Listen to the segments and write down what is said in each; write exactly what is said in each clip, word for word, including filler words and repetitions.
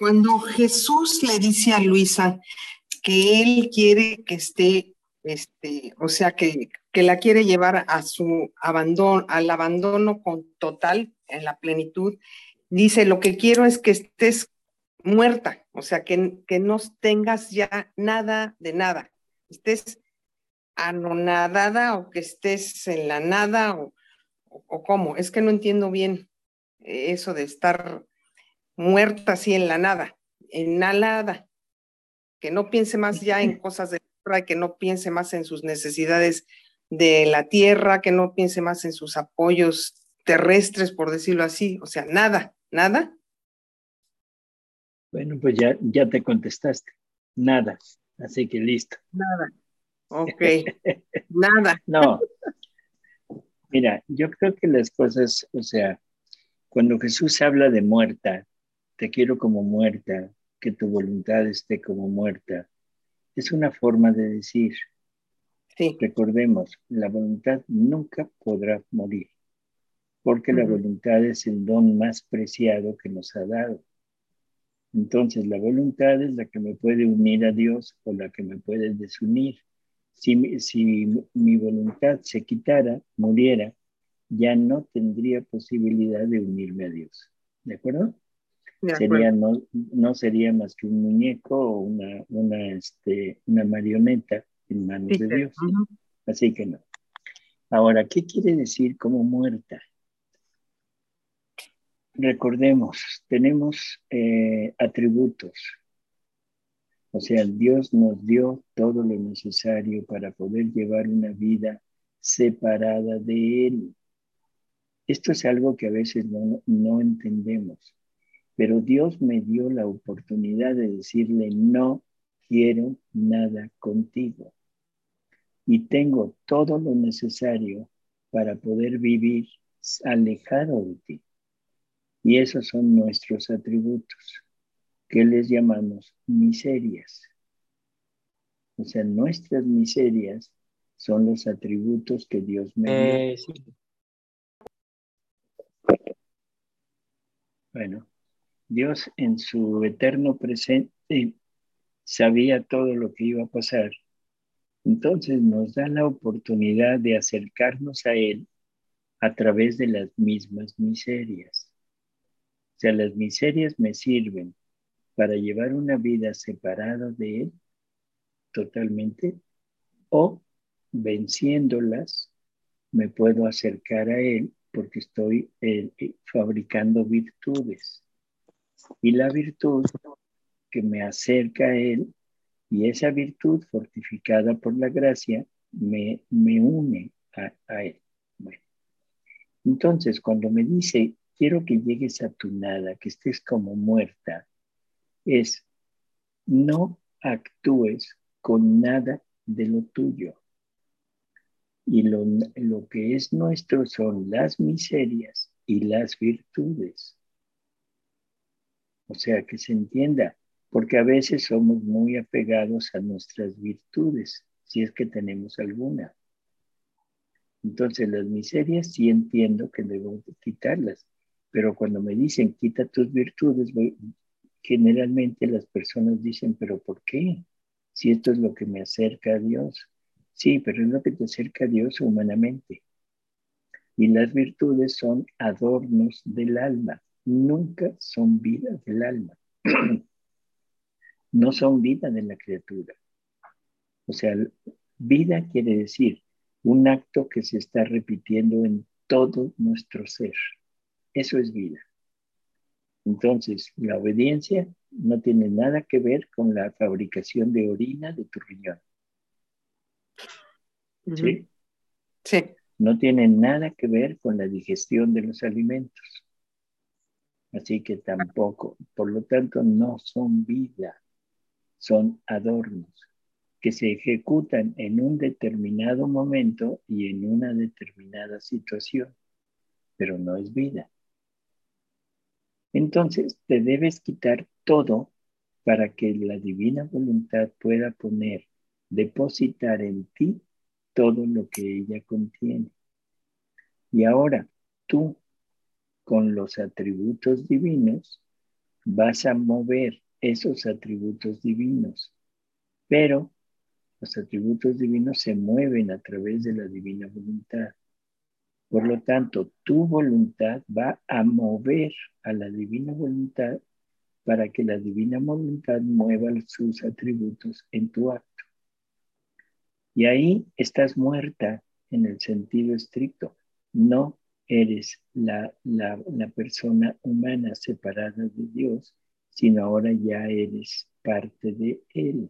Cuando Jesús le dice a Luisa que él quiere que esté, este, o sea, que, que la quiere llevar a su abandono, al abandono con total, en la plenitud, dice, lo que quiero es que estés muerta, o sea, que, que no tengas ya nada de nada, estés anonadada o que estés en la nada o, o, o cómo, es que no entiendo bien eso de estar muerta así en la nada, inhalada, que no piense más ya en cosas de tierra, que no piense más en sus necesidades de la tierra, que no piense más en sus apoyos terrestres, por decirlo así, o sea, nada, nada. Bueno, pues ya, ya te contestaste, nada, así que listo. Nada, ok, nada. No, mira, yo creo que las cosas, o sea, cuando Jesús habla de muerta, te quiero como muerta, que tu voluntad esté como muerta, es una forma de decir, Sí. recordemos, la voluntad nunca podrá morir, porque la Uh-huh. voluntad es el don más preciado que nos ha dado. Entonces, la voluntad es la que me puede unir a Dios o la que me puede desunir. Si, si mi voluntad se quitara, muriera, ya no tendría posibilidad de unirme a Dios. ¿De acuerdo? De Sería, acuerdo. no, no sería más que un muñeco o una, una, este, una marioneta en manos Sí, de pero, Dios. uh-huh. Así que no. Ahora, ¿qué quiere decir como muerta? Recordemos, tenemos eh, atributos. O sea, Dios nos dio todo lo necesario para poder llevar una vida separada de Él. Esto es algo que a veces no, no entendemos, pero Dios me dio la oportunidad de decirle, no quiero nada contigo. Y tengo todo lo necesario para poder vivir alejado de ti. Y esos son nuestros atributos, que les llamamos miserias. O sea, nuestras miserias son los atributos que Dios me dio. Eh, sí. Bueno, Dios en su eterno presente sabía todo lo que iba a pasar. Entonces nos da la oportunidad de acercarnos a Él a través de las mismas miserias. O sea, las miserias me sirven para llevar una vida separada de Él totalmente o venciéndolas me puedo acercar a Él porque estoy eh, fabricando virtudes. Y la virtud que me acerca a Él y esa virtud fortificada por la gracia me, me une a, a Él. Bueno, entonces, cuando me dice, quiero que llegues a tu nada, que estés como muerta, es no actúes con nada de lo tuyo. Y lo, lo que es nuestro son las miserias y las virtudes. O sea, que se entienda, porque a veces somos muy apegados a nuestras virtudes, si es que tenemos alguna. Entonces, las miserias sí entiendo que debo quitarlas, pero cuando me dicen quita tus virtudes, voy, generalmente las personas dicen, pero ¿por qué? Si esto es lo que me acerca a Dios. Sí, pero es lo que te acerca a Dios humanamente. Y las virtudes son adornos del alma, nunca son vida del alma. No son vida de la criatura. O sea, vida quiere decir un acto que se está repitiendo en todo nuestro ser. Eso es vida. Entonces, la obediencia no tiene nada que ver con la fabricación de orina de tu riñón. Uh-huh. ¿Sí? Sí. No tiene nada que ver con la digestión de los alimentos. Así que tampoco, por lo tanto, no son vida, son adornos que se ejecutan en un determinado momento y en una determinada situación, pero no es vida. Entonces, te debes quitar todo para que la divina voluntad pueda poner, depositar en ti todo lo que ella contiene. Y ahora, tú, con los atributos divinos, vas a mover esos atributos divinos, pero los atributos divinos se mueven a través de la divina voluntad. Por lo tanto, tu voluntad va a mover a la divina voluntad para que la divina voluntad mueva sus atributos en tu acto. Y ahí estás muerta en el sentido estricto. No eres la, la, la persona humana separada de Dios, sino ahora ya eres parte de Él.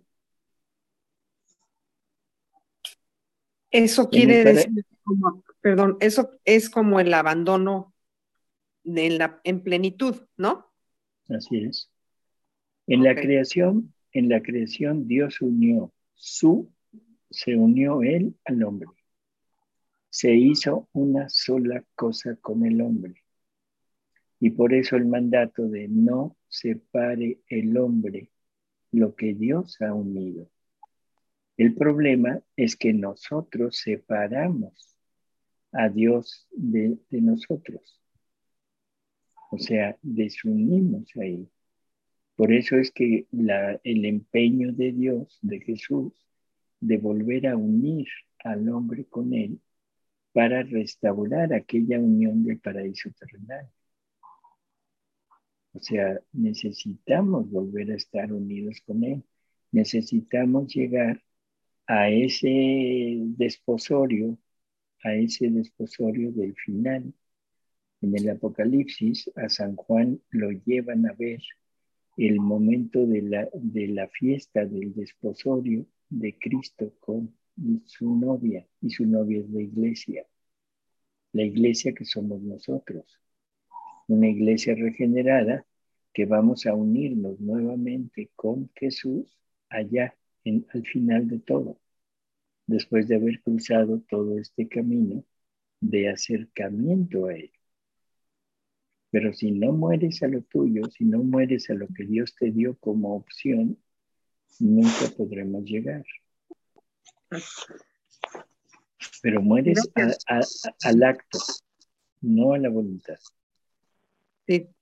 Eso En el quiere para... decir, como, perdón, eso es como el abandono de la, en plenitud, ¿no? Así es. En la Ok. creación, en la creación Dios unió su, se unió Él al hombre. Se hizo una sola cosa con el hombre. Y por eso el mandato de no separe el hombre lo que Dios ha unido. El problema es que nosotros separamos a Dios de, de nosotros. O sea, desunimos ahí. Por eso es que la, el empeño de Dios, de Jesús, de volver a unir al hombre con Él para restaurar aquella unión del paraíso terrenal. O sea, necesitamos volver a estar unidos con Él. Necesitamos llegar a ese desposorio, a ese desposorio del final. En el Apocalipsis, a San Juan lo llevan a ver el momento de la, de la fiesta del desposorio de Cristo con su novia, y su novia es la iglesia, la iglesia que somos nosotros, una iglesia regenerada que vamos a unirnos nuevamente con Jesús allá en, al final de todo, después de haber cruzado todo este camino de acercamiento a Él. Pero si no mueres a lo tuyo, si no mueres a lo que Dios te dio como opción, nunca podremos llegar. Pero mueres a, Gracias. a, a, al acto, no a la voluntad. Sí,